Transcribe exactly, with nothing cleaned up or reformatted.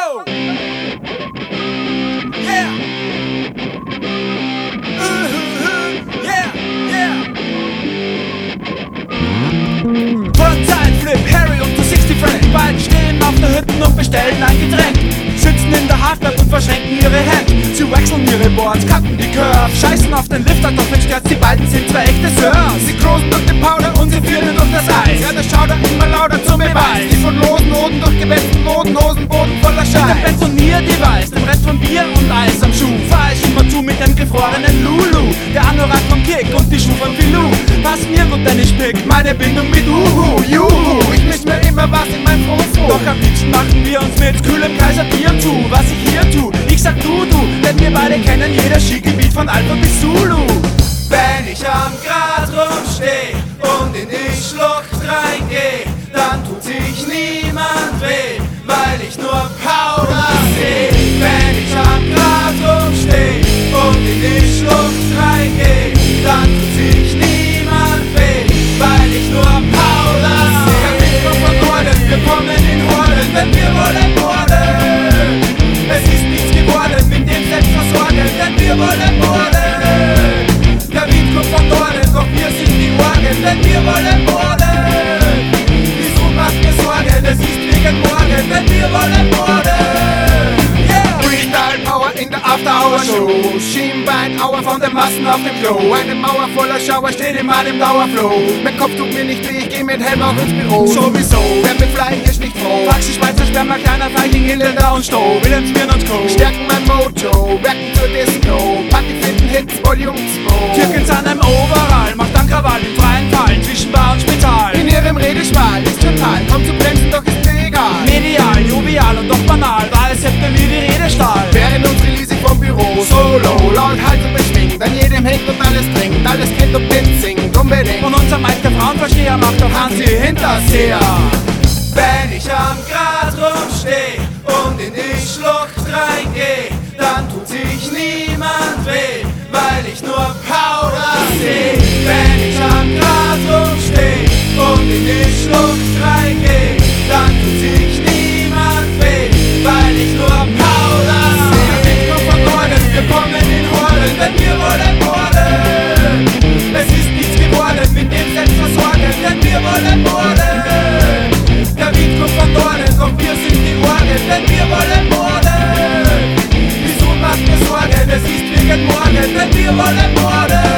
Yo! Yeah! Yeah! Yeah! Frontzeit-Flip, Harry und der sechzig Frank. Beide stehen auf der Hütte und bestellen ein Getränk. Sitzen in der Halfpipe und verschränken ihre Hände. Sie wechseln ihre Boards, cutten die Curves, scheißen auf den Lifter, doch wenn stört's, die beiden sind zwei echte Sirs. Sie cruisen durch den Powder und sie führen durch das Eis. Ja, der schaut immer lauter zum Beweis. Die von losen Noten durch gewetzten Noten, Hosenboden voller Scheiß. Der Pensionier-Device, dem Rest von Bier und Eis am Schuh. Fahr ich immer zu mit dem gefrorenen Lulu. Der Anorak vom Kick und die Schuhe von Filou. Pass mir gut, denn ich pick meine Bindung mit Uhu, Juhu. Ich misch mir immer was in mein Frofo. Doch am liebsten machen wir uns mit kühlem Kaiser Bier zu. Was ich hier tu, ich sag du, du, denn wir beide kennen jeder Skigebiet von Alpha bis Zulu. Wenn ich am Grat rumsteh und in die Schlucht reingeh, dann tut sich niemand weh, weil ich nur Powder seh. Wenn ich am Grat rumsteh und in die Schlucht reingeh, dann tut sich niemand weh, weil ich nur Powder seh. Wir kommen von Norden, wir kommen in Horden, denn wir wollen Morden. Es ist nichts geworden mit dem Selbstversorgen, denn wir wollen Morden. Der Wind kommt von Norden, doch wir sind die Orgen, denn wir wollen Morden. Wieso macht mir Sorgen, es ist wegen Morgen, denn wir wollen Morden. Yeah! Freestyle Power in der After-Hour-Show. Schienbein-Auer von den Massen auf dem Klo. Eine Mauer voller Schauer steht immer im Dauerflow. Mein Kopf tut mir nicht weh, ich geh mit Helm auch ins Büro. Sowieso, wer mit Flying ist nicht froh. Taxi, Schweizer Sperma, kleiner Feichling, Hilda und Stoh. Wilhelmsbirn und Co. Stärken mein Mojo, werken zur Disco. Party finden Hits, Volume zwei. Türkens an einem Overall, macht dann Krawall im freien Fall zwischen Bar und Spital. In ihrem Redeschwall ist total, kommt zu bremsen, doch ist mir egal. Medial, jovial und doch banal, war es hätte wie die Redestahl. Während uns Release vom Büro, solo, laut halt und beschwingt, an jedem hängt und alles trinkt, alles kennt und Pin singt, unbedingt. Und unser Mike, der Frauenversteher, macht doch Hansi Hinterseher. Wenn ich am Grat rumsteh und in die Schlucht reingeh, dann tut sich niemand weh, weil ich nur Powder seh. Wenn ich am Grat rumsteh und in die Schlucht reingeh, dann tut sich niemand weh, weil ich nur Powder seh. Wir kommen von Norden, wir kommen in Horden, denn wir wollen Morden. Es ist nichts geworden mit dem Selbstversorgen, denn wir wollen Morden. Der Wind kommt von Norden, doch wir sind die Orgen, denn wir wollen Morden. Wieso macht mir Sorgen, es ist wegen Morgen, denn wir wollen Morden.